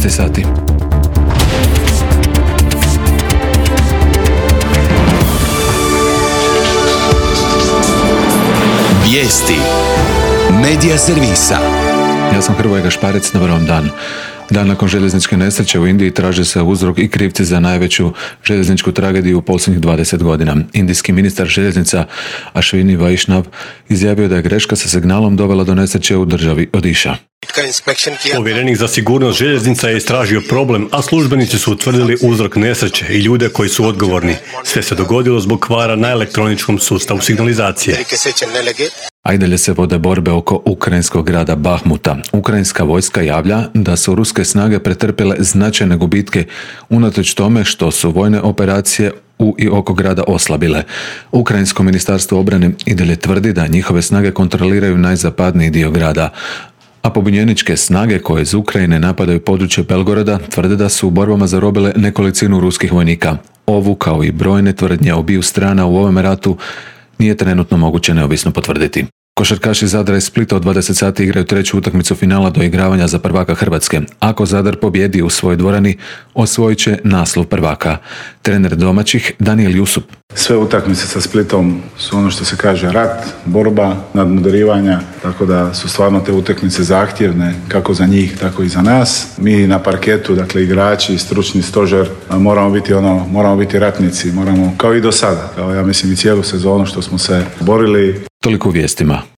sati. Vijesti Medija servisa. Ja sam Hrvoje Gašparec, dobar vam dan. Dan nakon željezničke nesreće u Indiji traže se uzrok i krivci za najveću željezničku tragediju u posljednjih 20 godina. Indijski ministar željeznica Ashwini Vaishnav izjavio da je greška sa signalom dovela do nesreće u državi Odiša. Povjerenik za sigurnost željeznica je istražio problem, a službenici su utvrdili uzrok nesreće i ljude koji su odgovorni. Sve se dogodilo zbog kvara na elektroničkom sustavu signalizacije. A i dalje se vode borbe oko ukrajinskog grada Bahmuta. Ukrajinska vojska javlja da su ruske snage pretrpjele značajne gubitke unatoč tome što su vojne operacije u i oko grada oslabile. Ukrajinsko ministarstvo obrane i dalje tvrdi da njihove snage kontroliraju najzapadniji dio grada, a pobunjeničke snage koje iz Ukrajine napadaju područje Belgoroda tvrde da su u borbama zarobile nekolicinu ruskih vojnika. Ovu, kao i brojne tvrdnje obiju strana u ovome ratu, nije trenutno moguće neovisno potvrditi. Košarkaši Zadra i Splita od 20 sati igraju treću utakmicu finala doigravanja za prvaka Hrvatske. Ako Zadar pobjedi u svojoj dvorani, osvojit će naslov prvaka. Trener domaćih Daniel Jusup. Sve utakmice sa Splitom su ono što se kaže rat, borba, nadmudrivanja, tako da su stvarno te utakmice zahtjevne kako za njih, tako i za nas. Mi na parketu, dakle igrači, stručni stožer, moramo biti ratnici, moramo kao i do sada, kao ja mislim i cijelu sezonu što smo se borili. Toliko u vijestima.